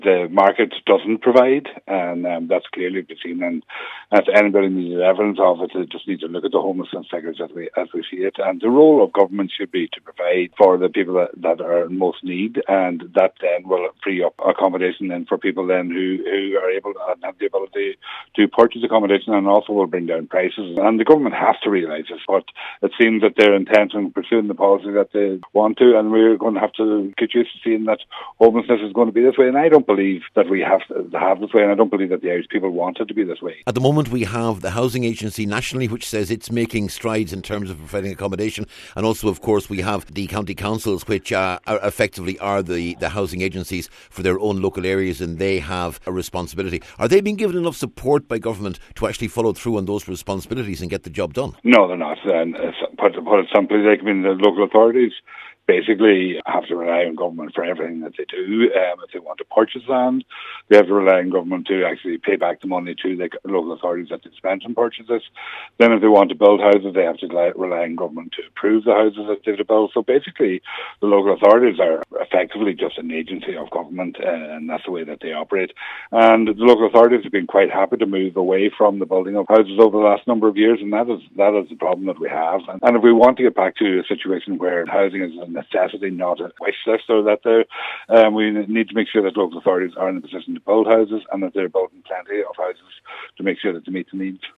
the market doesn't provide, and that's clearly been seen. And if anybody needs evidence of it, they just need to look at the homelessness figures as we see it. And the role of government should be to provide for the people that are in most need, and that then will free up accommodation then for people then who are able and have the ability to purchase accommodation, and also will bring down prices. And the government has to realise this, but it seems that they're intent on pursuing the policy that they want to, and we're going to have to get used to seeing that homelessness is going to be this way. And I don't believe that we have to have this way, and I don't believe that the Irish people want it to be this way. At the moment, we have the Housing Agency nationally, which says it's making strides in terms of providing accommodation, and also, of course, we have the county councils, which effectively are the housing agencies for their own local areas, and they have a responsibility. Are they being given enough support by government to actually follow through on those responsibilities and get the job done? No, they're not. And put it simply, the local authorities basically have to rely on government for everything that they do. If they want to purchase land, they have to rely on government to actually pay back the money to the local authorities that they spent on purchases. Then if they want to build houses, they have to rely on government to approve the houses that they've built. So basically, the local authorities are effectively just an agency of government, and that's the way that they operate. And the local authorities have been quite happy to move away from the building of houses over the last number of years, and that is the problem that we have. And if we want to get back to a situation where housing is a necessity, not a wish list, or that we need to make sure that local authorities are in a position to build houses, and that they're building plenty of houses to make sure that they meet the needs.